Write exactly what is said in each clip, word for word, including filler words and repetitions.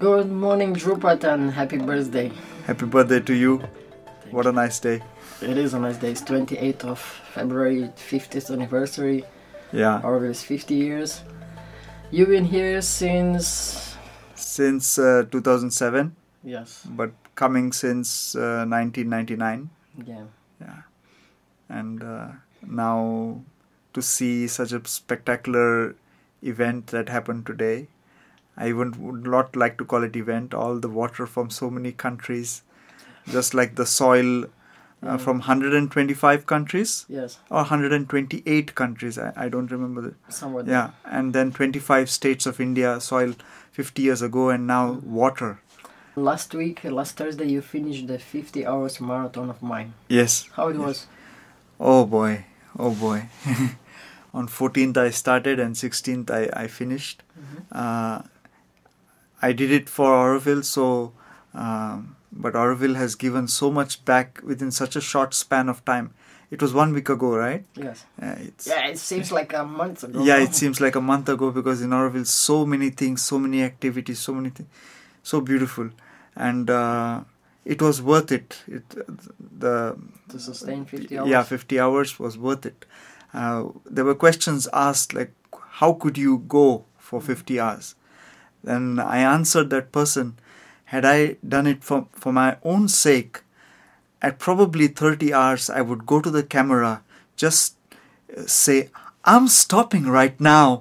Good morning, Drupat, and happy birthday. Happy birthday to you. Thank What you. a nice day. It is a nice day. It's twenty-eighth of February, fiftieth anniversary. Yeah. Orville's fifty years. You've been here since... Since uh, two thousand seven, Yes. but coming since uh, nineteen ninety-nine. Yeah. Yeah. And uh, now to see such a spectacular event that happened today. I even would not like to call it event. All the water from so many countries, just like the soil uh, Yeah. from one hundred twenty-five countries Yes. or one hundred twenty-eight countries. I, I don't remember the Somewhere yeah. And then twenty-five states of India, soil fifty years ago, and now water. Last week, last Thursday, you finished the fifty hours marathon of mine. Yes. How it Yes. was? Oh boy. Oh boy. On fourteenth I started and sixteenth I, I finished. Mm-hmm. Uh, I did it for Orville, so um, but Orville has given so much back within such a short span of time. It was one week ago, right? Yes. Uh, it's, Yeah, it seems like a month ago. yeah, it seems like a month ago because in Orville so many things, so many activities, so many things, so beautiful, and uh, it was worth it. It the To sustain fifty hours? yeah, fifty hours was worth it. Uh, there were questions asked like, how could you go for fifty hours? Then I answered that person, had I done it for, for my own sake, at probably thirty hours, I would go to the camera, just say, I'm stopping right now.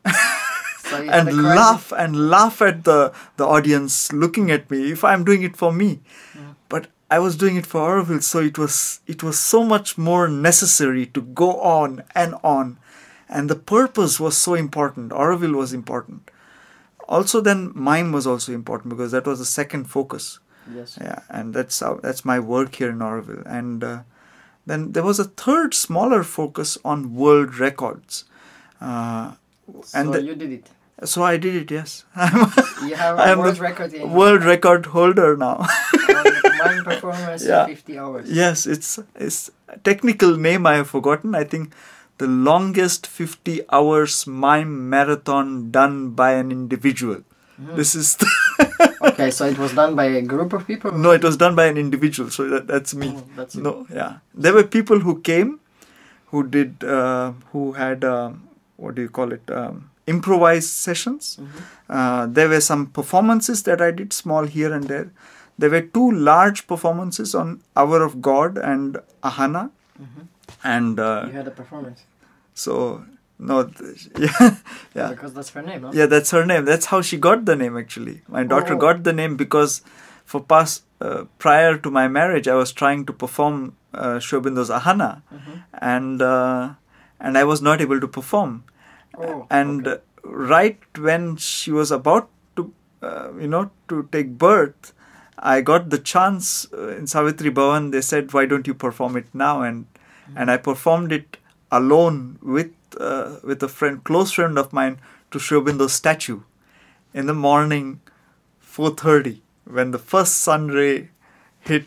So you had and a crisis? laugh and laugh at the, the audience looking at me if I'm doing it for me. Yeah. But I was doing it for Orville, so it was it was so much more necessary to go on and on. And the purpose was so important. Orville was important. Also then mime was also important because that was the second focus. Yes. Yeah, and that's how, that's my work here in Orville. And uh, then there was a third smaller focus on world records. Uh, and so the- you did it. so I did it, yes. I'm, You have a I'm world the record in world record holder now. mime performance Yeah. in fifty hours. Yes, it's it's a technical name I have forgotten. I think the longest fifty hours mime marathon done by an individual. Mhm. This is the Okay, so it was done by a group of people? no, it was done by an individual. So that, that's me. Oh, that's it. No, yeah. There were people who came, who did, uh, who had, um, what do you call it, um, improvised sessions. Mhm. Uh, there were some performances that I did, small here and there. There were two large performances on Hour of God and Ahana. Mhm. And uh, You had a performance. so, no, th- yeah, yeah. Because that's her name, no? Yeah, that's her name. That's how she got the name, actually. My daughter Oh. got the name because for past, uh, prior to my marriage, I was trying to perform uh, Sri Aurobindo's Ahana. Mhm. And, uh, and I was not able to perform. Oh, and okay. uh, right when she was about to, uh, you know, to take birth, I got the chance uh, in Savitri Bhavan. They said, why don't you perform it now? And Mm-hmm. and I performed it alone with uh, with a friend, close friend of mine, to Sri Aurobindo's statue in the morning, four thirty, when the first sun ray hit.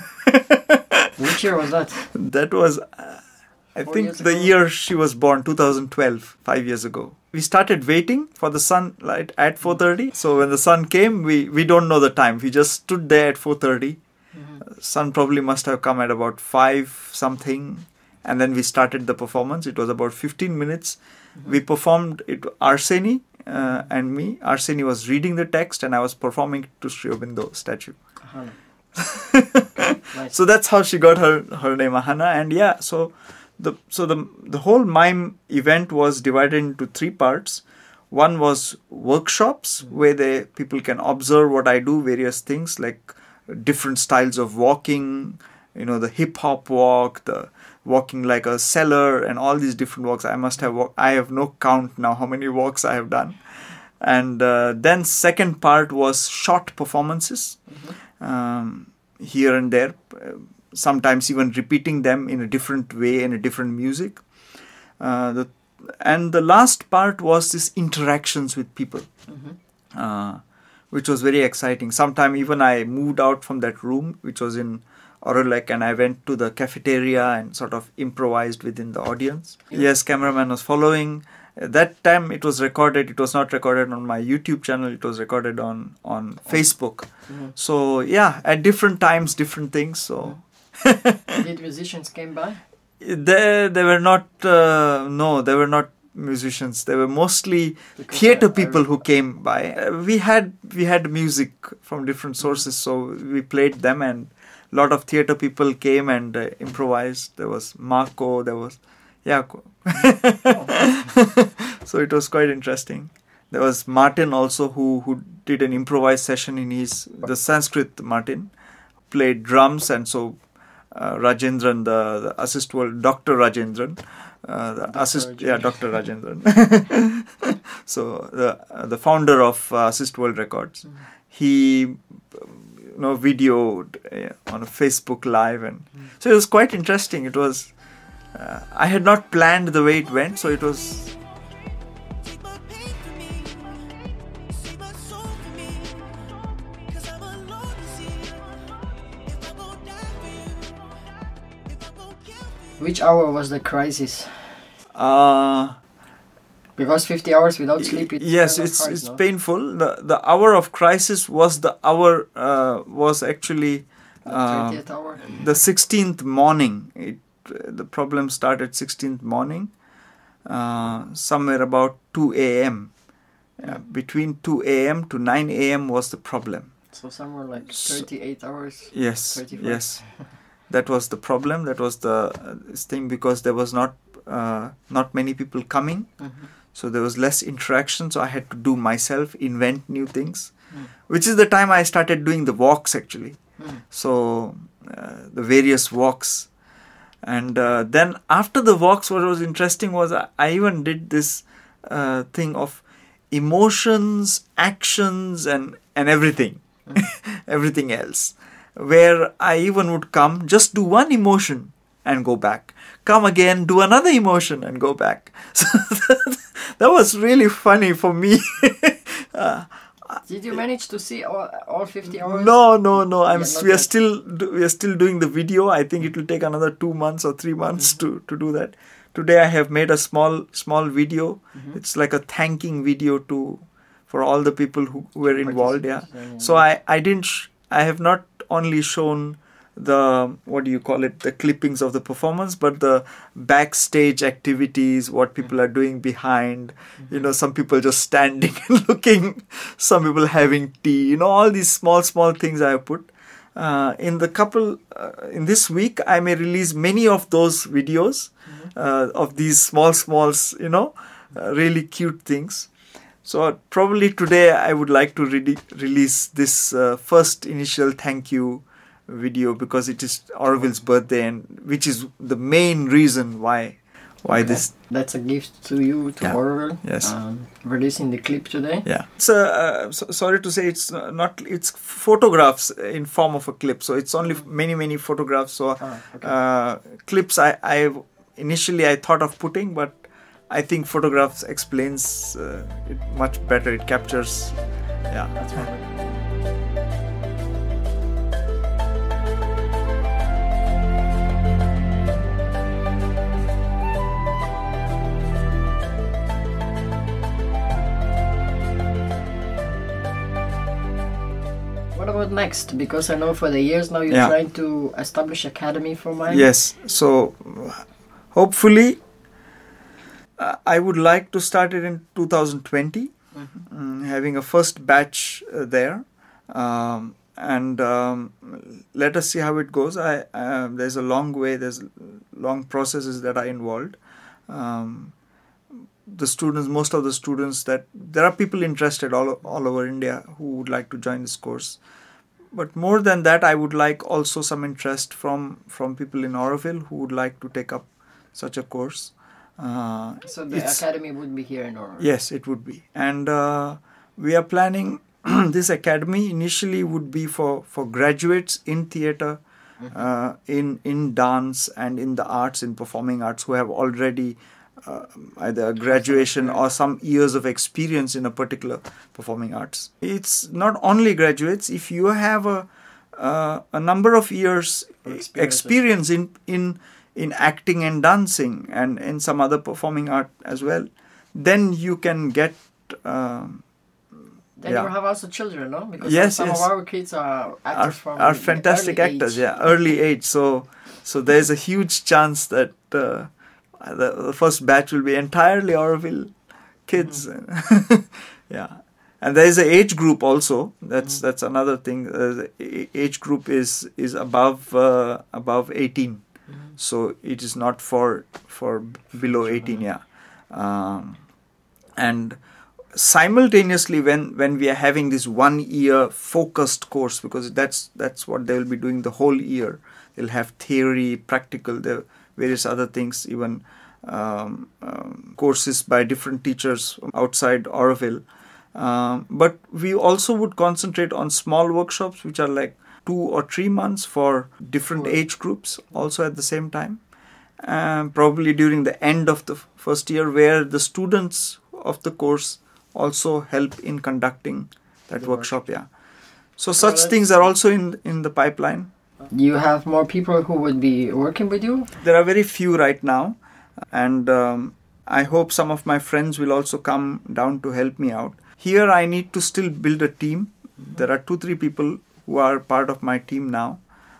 Which year was that? That was, uh, I Four think, years the ago? year she was born, two thousand twelve, five years ago. We started waiting for the sunlight at four thirty. So when the sun came, we, we don't know the time. We just stood there at four thirty. Mhm. Sun probably must have come at about five something. And then we started the performance. It was about fifteen minutes. Mhm. We performed it, Arseni uh, and me. Arseni was reading the text and I was performing it to Sri Aurobindo statue. Ahana. Nice. So that's how she got her, her name, Ahana. And yeah, so the so the the whole mime event was divided into three parts. One was workshops Mm-hmm. where they people can observe what I do, various things like different styles of walking, you know, the hip hop walk, the walking like a seller, and all these different walks. I must have walk- I have no count now how many walks I have done. And uh, then second part was short performances. Mhm. Um, here and there, uh, sometimes even repeating them in a different way, in a different music. Uh, the, and the last part was this interactions with people, Mhm. uh, which was very exciting. Sometime even I moved out from that room, which was in Orolek, and I went to the cafeteria and sort of improvised within the audience. Yeah. Yes, cameraman was following. At that time it was recorded. It was not recorded on my YouTube channel. It was recorded on on Facebook. Mm-hmm. So yeah, at different times, different things. So did musicians came by? They they were not. Uh, no, they were not musicians. They were mostly Because theater I- I people re- who came by. Uh, we had we had music from different sources, so we played them, and a lot of theater people came and uh, improvised. There was Marco. There was Jaakko. So it was quite interesting. There was Martin also, who who did an improvised session in his the Sanskrit Martin, played drums, and so uh, Rajendran, the, the assist world, Doctor Rajendran, uh, the assist, Rajendran. yeah, Doctor Rajendran. So the uh, the founder of uh, Assist World Records, Mm. he you know videoed uh, on a Facebook Live, and so it was quite interesting. It was uh, I had not planned the way it went, so it was. Take my pain from me, save my soul from me, 'cause I'm alone to see if I gon' die for you, if I gon' kill for you. Which hour was the crisis? Uh, Because fifty hours without sleep. It's yes, kind of it's hard, it's no? painful. The the hour of crisis was the hour uh, was actually The uh, thirtieth hour. the sixteenth morning. It uh, the problem started sixteenth morning, uh, somewhere about two a.m. Uh, between two a.m. to nine a.m. was the problem. So somewhere like So- thirty-eight hours. Yes, thirty-five. yes, that was the problem. That was the uh, this thing, because there was not uh, not many people coming. Mhm. So there was less interaction, so I had to do myself, invent new things, Mm. which is the time I started doing the walks actually. Mm. So uh, the various walks. And uh, then after the walks, what was interesting was I, I even did this uh, thing of emotions, actions, and, and everything, everything else. Where I even would come, just do one emotion and go back. Come again, do another emotion and go back. So that was really funny for me. uh, Did you manage to see all, all fifty hours? no, no, no. I'm. Yeah, s not we are yet. still. Do, we are still doing the video. I think it will take another two months or three months Mm-hmm. to to do that. Today I have made a small small video. Mhm. It's like a thanking video to for all the people who were involved. Yeah. Participants, yeah, So I I didn't. Sh- I have not only shown the what do you call it the clippings of the performance, but the backstage activities, what people are doing behind. You know, some people just standing and looking, some people having tea. You know, all these small small things I have put. Uh, in the couple uh, in this week, I may release many of those videos uh, of these small smalls. You know, uh, really cute things. So probably today I would like to re- release this uh, first initial thank you video, because it is Auroville's birthday, and which is the main reason why why Okay. this. That's a gift to you, to Yeah. Orville. Yes. Um, releasing the clip today. Yeah. So, uh, so sorry to say, it's not. It's photographs in form of a clip. So it's only many many photographs. So Ah, okay. uh, clips I I initially I thought of putting, but I think photographs explains uh, it much better. It captures. Yeah. That's perfect. What about next? Because I know for the years now you're Yeah. trying to establish academy for mine. Yes. So hopefully, uh, I would like to start it in two thousand twenty, Mhm. mm, having a first batch uh, there, um, and um, let us see how it goes. I um, there's a long way. There's long processes that are involved. Um, the students, most of the students that there are people interested all all over India who would like to join this course. But more than that, I would like also some interest from from people in Auroville who would like to take up such a course. Uh, So the it's- academy would be here in Orville. Yes, it would be. And uh, we are planning this academy initially would be for, for graduates in theatre, uh, in, in dance and in the arts, in performing arts, who have already uh, either a graduation or some years of experience in a particular performing arts. It's not only graduates. If you have a, uh, a number of years Experience. experience in, in in acting and dancing and in some other performing art as well, then you can get. Um, Then yeah. you have also children, no? Because Yes, some yes. of our kids are actors are, from are fantastic early actors, age. yeah, early age. So, so there's a huge chance that uh, the, the first batch will be entirely Auroville kids. Yeah, and there is an age group also. That's Mhm. that's another thing. Uh, the a- age group is is above uh, above eighteen, Mhm. so it is not for for b- below Sure. eighteen. Yeah, um, and simultaneously when when we are having this one year focused course, because that's that's what they will be doing the whole year. They'll have theory, practical, the various other things, even um, um, courses by different teachers outside Auroville. Um, but we also would concentrate on small workshops which are like two or three months for different Right. age groups also at the same time. Um, probably during the end of the f- first year, where the students of the course also help in conducting that The workshop. Yeah. So Well, such that's- things are also in in the pipeline. You have more people who would be working with you? There are very few right now, and um, I hope some of my friends will also come down to help me out. Here I need to still build a team. There are two, three people who are part of my team now.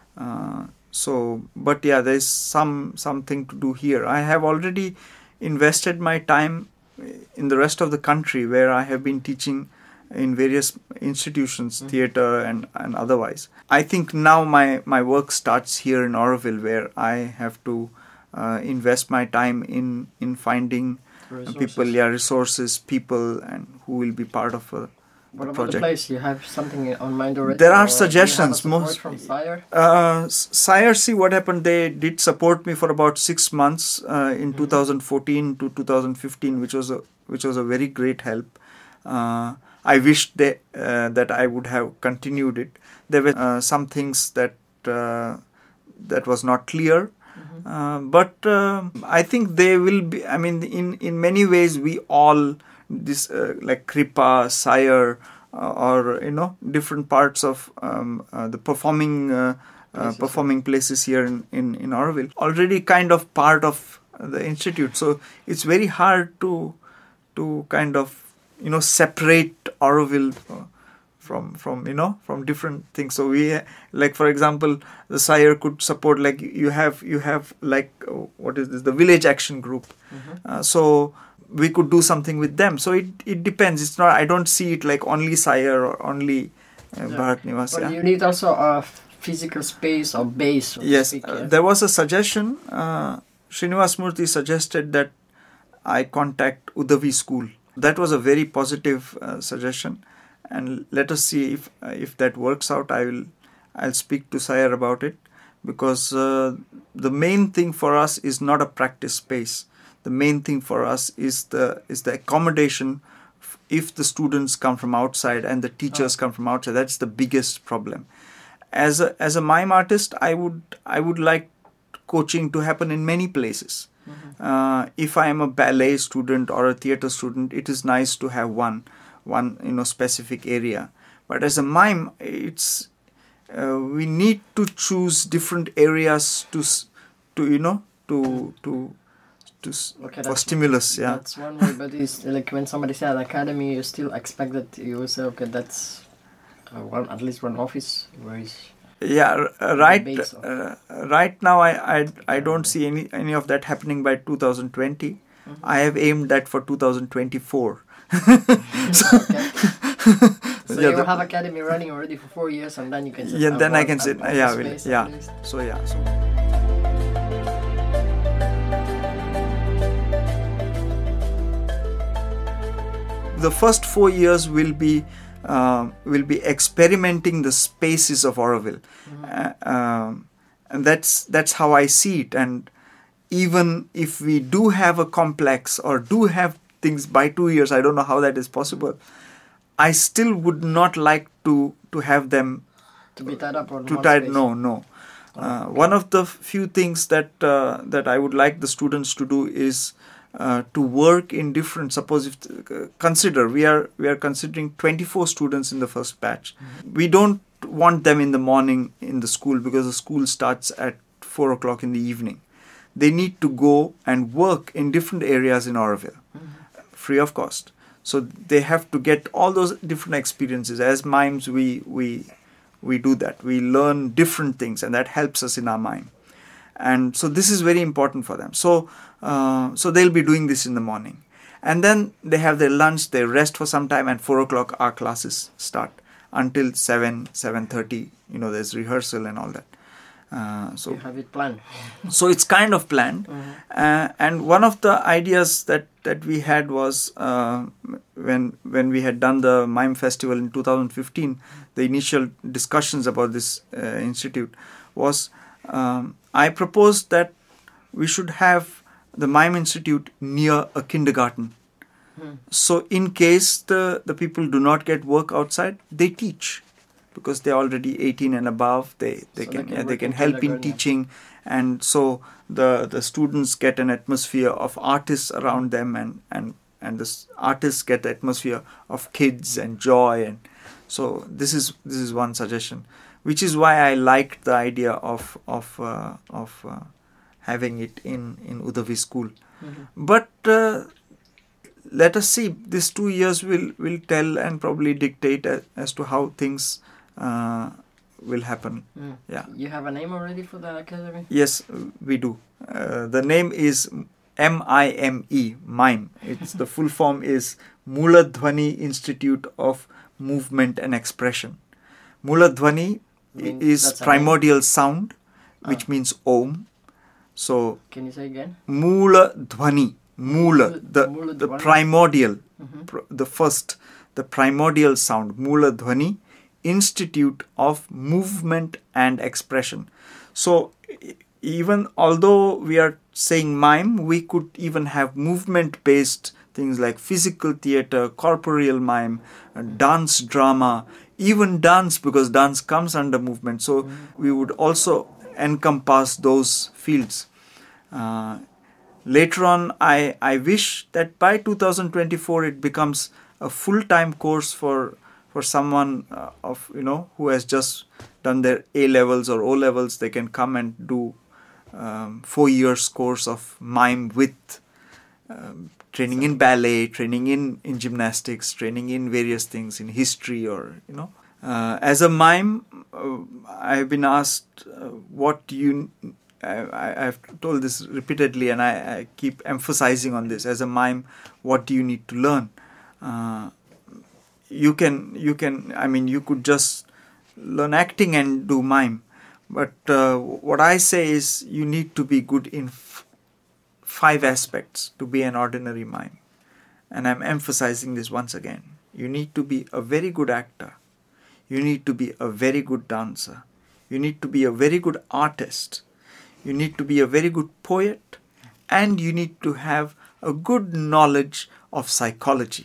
Uh, so, but yeah, there's some something to do here. I have already invested my time in the rest of the country where I have been teaching in various institutions, Mhm. theatre and, and otherwise. I think now my, my work starts here in Auroville, where I have to uh, invest my time in, in finding Resources. people, yeah, resources, people, and who will be part of a, What a about the project. place? You have something on mind already? There are or do you have a suggestions, support most- from Sire? Uh, Sire, see what happened. They did support me for about six months uh, in Mhm. two thousand fourteen to two thousand fifteen, which was a which was a very great help. Uh, I wished they, uh, that I would have continued it. There were uh, some things that uh, that was not clear, Mhm. uh, but uh, I think they will be. I mean, in in many ways, we all this uh, like Kripa, Sire, uh, or you know different parts of um, uh, the performing uh, uh, Places, performing places here in in in Auroville already kind of part of the institute. So it's very hard to to kind of you know separate Auroville uh, from from you know from different things. So we like for example the Sire could support like you have you have like uh, what is this the village action group. Mhm. Uh, so we could do something with them. So it, it depends. It's not. I don't see it like only Sire or only uh, Yeah. Bharat Nivas. But Yeah. you need also a physical space or base, so to Yes, speak, uh, yeah? there was a suggestion. Uh, Srinivas Murthy suggested that I contact Udavi School. That was a very positive uh, suggestion, and let us see if uh, if that works out. I will I'll speak to Sire about it, because uh, the main thing for us is not a practice space. The main thing for us is the is the accommodation. f- If the students come from outside and the teachers Oh. come from outside, that's the biggest problem. As a as a mime artist, I would I would like coaching to happen in many places. Mhm. Uh, if I am a ballet student or a theatre student, it is nice to have one one you know specific area. But as a mime, it's uh, we need to choose different areas to s- to you know to to to s- Okay, for that's- stimulus. Yeah. That's one way, but it's like when somebody said academy, you still expect that you will say, okay, that's uh, one at least one office where is Yeah, r- uh, right. base of- Uh, right now, I, I I don't see any any of that happening by two thousand twenty. Mhm. I have aimed that for two thousand twenty-four. Okay. So Yeah, you the- have academy running already for four years, and then you can say, Yeah, then I want can say, an office yeah, will- space at yeah. least. So yeah. So the first four years will be uh, will be experimenting the spaces of Auroville, Mhm. uh, um, and that's that's how I see it. And even if we do have a complex or do have things by two years, I don't know how that is possible. I still would not like to to have them To be tied up on to one tie. space. No, no. Oh, Uh, okay. one of the few things that uh, that I would like the students to do is uh, to work in different. Suppose if uh, consider we are we are considering twenty-four students in the first batch. Mhm. We don't want them in the morning in the school because the school starts at four o'clock in the evening. They need to go and work in different areas in Auroville. Mhm. free of cost. So they have to get all those different experiences. As mimes, we we we do that. We learn different things, and that helps us in our mime. And so this is very important for them. So uh, so they'll be doing this in the morning, and then they have their lunch. They rest for some time, and four o'clock our classes start until seven seven thirty. You know, there's rehearsal and all that. Uh, so You have it planned. so it's kind of planned. Mhm. Uh, and one of the ideas that, that we had was uh, when when we had done the Mime Festival in two thousand fifteen, the initial discussions about this uh, institute was um, I proposed that we should have the Mime Institute near a kindergarten. Hmm. So in case the, the people do not get work outside, they teach. Because they're already eighteen and above, they, they So can, they can yeah, they work can in help in kindergarten, yeah. teaching, and so the the students get an atmosphere of artists around them, and and and the s- artists get the atmosphere of kids and joy, and so this is this is one suggestion, which is why I liked the idea of of uh, of uh, having it in in Udavi school, Mhm. but. Uh, let us see. These two years will, will tell and probably dictate as, as to how things uh, will happen. Mm. Yeah. You have a name already for the academy? Yes, we do. Uh, the name is M I M E, MIME. It's the full form is Mooladhwani Institute of Movement and Expression. Mooladhwani Mean- is that's a primordial sound, which Ah. means Om. So Can you say again? Mooladhwani, Moola, the, the Mooladhwani. primordial, Mhm. pr- the first, the primordial sound, Mooladhwani, Institute of Movement and Expression. So e- even although we are saying mime, we could even have movement-based things like physical theatre, corporeal mime, uh, dance drama, even dance, because dance comes under movement. So we would also encompass those fields. Uh, later on, I, I wish that by two thousand twenty-four it becomes a full-time course for for someone uh, of you know who has just done their A levels or O levels. They can come and do um, four years course of mime with um, training in ballet, training in, in gymnastics, training in various things in history, or you know. Uh, as a mime, uh, I have been asked uh, what do you. I, I've told this repeatedly, and I, I keep emphasizing on this. As a mime, what do you need to learn? Uh, you can, you can. I mean, you could just learn acting and do mime, but uh, what I say is you need to be good in f- five aspects to be an ordinary mime, and I'm emphasizing this once again. You need to be a very good actor. You need to be a very good dancer. You need to be a very good artist. You need to be a very good poet, and you need to have a good knowledge of psychology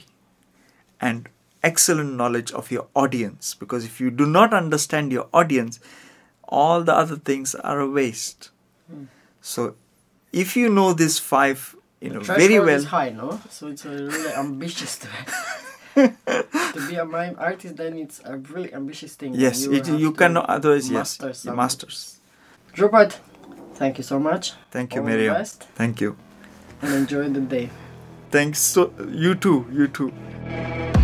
and excellent knowledge of your audience, because if you do not understand your audience, all the other things are a waste. Mm. So if you know these five, you know, The very threshold well, is high, no? So it's a really ambitious to, to be a mime artist. Then it's a really ambitious thing. yes, you, it, have you to cannot, otherwise, yes, master you some- masters. Drupad, thank you so much. Thank you, All the Miriam. best, Thank you. and enjoy the day. Thanks. So, you too, you too.